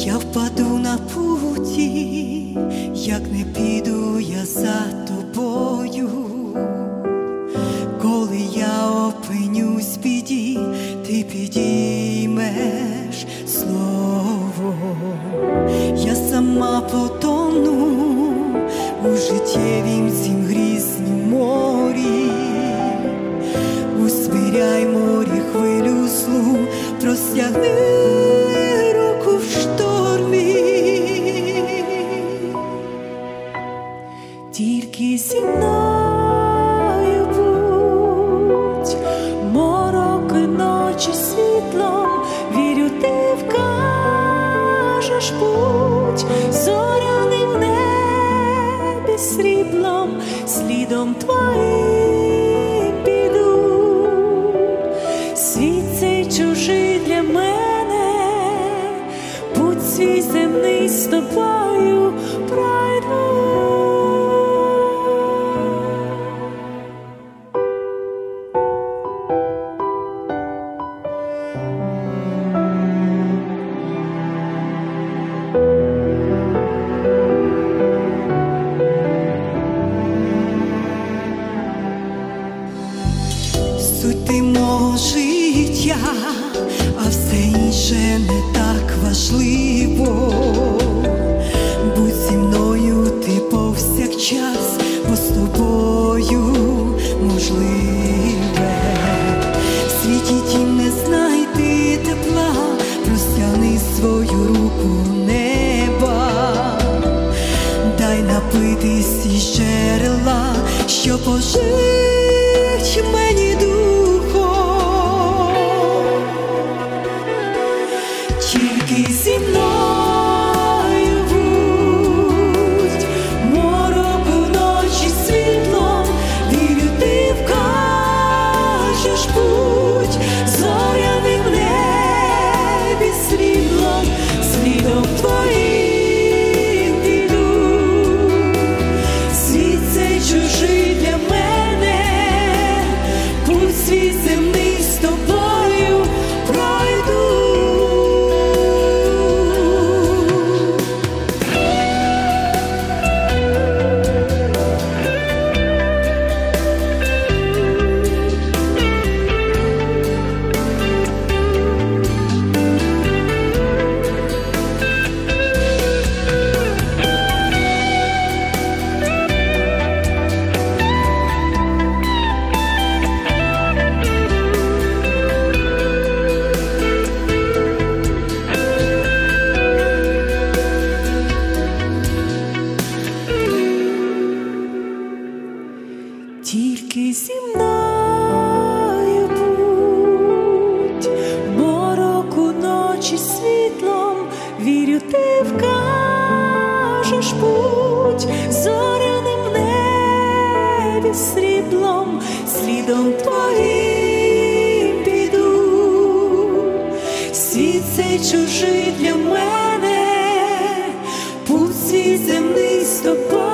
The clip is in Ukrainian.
Я впаду на путі, як не піду я за тобою. Коли я опинюсь в біді, ти підіймеш слово. Я сама потону у життєвім цім грізнім морі. Усмиряй морі хвилю злу, простягни руку в штормі. Тільки зі мною будь, морок і ночі світлом, вірю, ти вкажеш путь, зоряним в небі сріблом, слідом твоїм піду. Світ цей чужий для мене, путь свій земний з тобою пройду. Суть ти мого життя, а все інше не так важливо. Будь зі мною ти повсякчас, бо з тобою можливе. В світі тім не знайти тепла, простягни свою руку неба. Дай напитись із джерела, що пожить мені духом. Тільки зі мною будь, морок у ночі світлом, вірю, ти вкажеш путь, зоряним в небі сріблом, слідом твоїм піду. Світ цей чужий для мене, путь свій земний з тобою пройду. Тільки зі мною будь, морок у ночі світлом, вірю, ти вкажеш путь, зоряним в небі сріблом, слідом твоїм піду. Світ цей чужий для мене, путь свій земний з тобою.